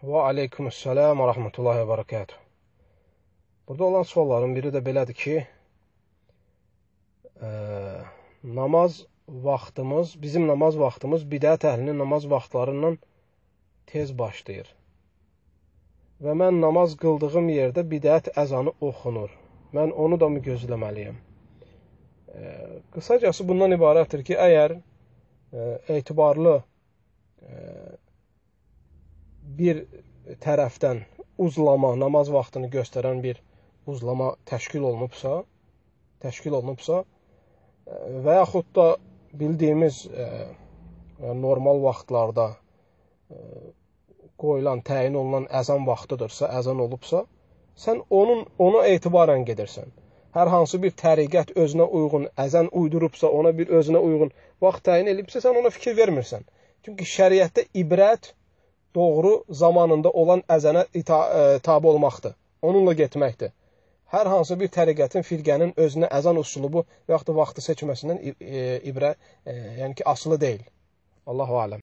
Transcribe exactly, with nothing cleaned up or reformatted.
Və aleykumussalam və rəhmətullahi və barakatuh. Burada olan sualların biri də belədir ki, e, namaz vaxtımız, bizim namaz vaxtımız bidət əhlinin namaz vaxtlarından tez başlayır. Və mən namaz qıldığım yerdə bidət əzanı oxunur. Mən onu da mı gözləməliyəm? E, qısacası bundan ibarətdir ki, əgər e, etibarlı e, bir tərəfdən uzlama, namaz vaxtını göstərən bir uzlama təşkil olunubsa, təşkil olunubsa və yaxud da bildiyimiz e, normal vaxtlarda e, qoyulan, təyin olunan əzan vaxtıdırsa, əzan olubsa, sən onun ona etibarən gedirsən. Hər hansı bir təriqət özünə uyğun əzan uydurubsa, ona bir özünə uyğun vaxt təyin edibsə, sən ona fikir vermirsən. Çünki şəriətdə ibrət doğru zamanında olan əzənə tabi olmaqdır. Onunla getməkdir. Hər hansı bir təriqətin, firqənin özünə əzan üslubu və yaxud da vaxtı seçməsindən ibrə, yəni ki, asılı deyil. Allahu aləm.